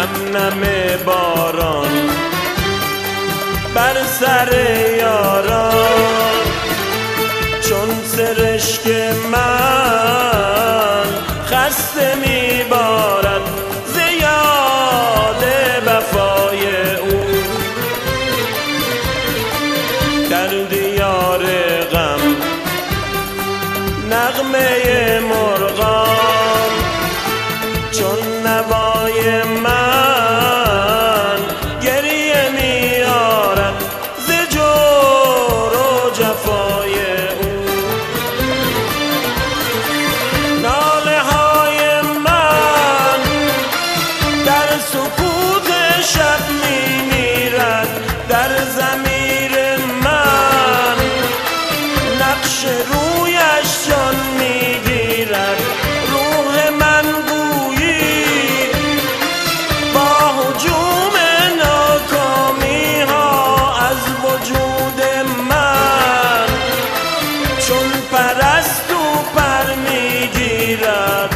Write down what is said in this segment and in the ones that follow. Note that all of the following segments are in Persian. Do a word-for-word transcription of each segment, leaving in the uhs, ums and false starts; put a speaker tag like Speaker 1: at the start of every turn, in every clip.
Speaker 1: نم نم باران بر سر یاران، چون سرشک من خسته میبارد ز یاد وفای او. در دیار غم نغمه مرغان، چون نوای من گریه میارد ز جور و جفای او. ناله های من در سکوت شب میمیرد، در ضمیر من نقش رویش جان میگیرد. روح من گویی با هجوم ناکامی ها از وجود من چون پرستو پر میگیرد.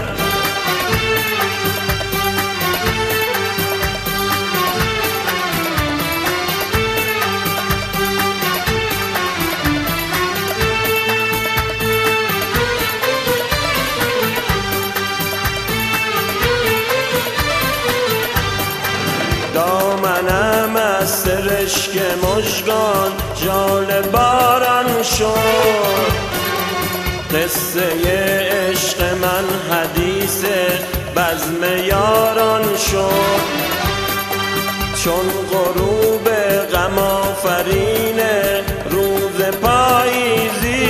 Speaker 1: دامنم از سرشک مژگان ژاله باران شد، قصه عشق من حدیث بزم یاران شد. چون غروب غم آفرین روز پاییزی،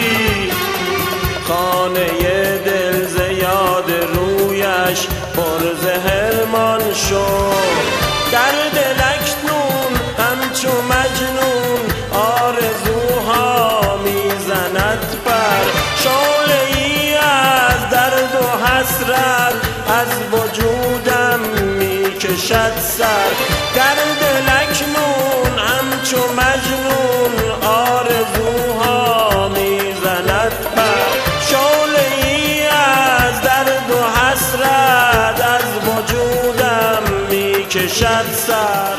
Speaker 1: خانه دل ز یاد رویش پر ز حرمان شد. در دل اکنون همچو مجنون آرزوها میزند پر، شعله ای از درد و حسرت از وجودم میکشد سر. در دل اکنون همچو مجنون آرزوها میزند پر، شعله ای از درد و حسرت از وجودم میکشد سر.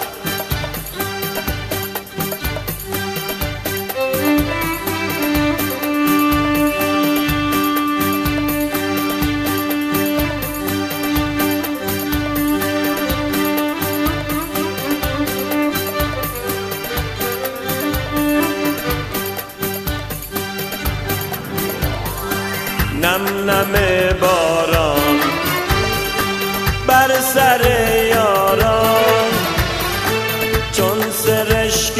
Speaker 1: نم نم باران بر سر یاران، چون سرشک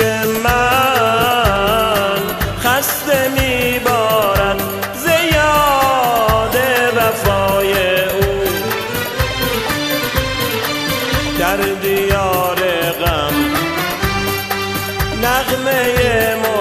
Speaker 1: من خسته میبارد ز یاد وفای او. در دیار غم نغمه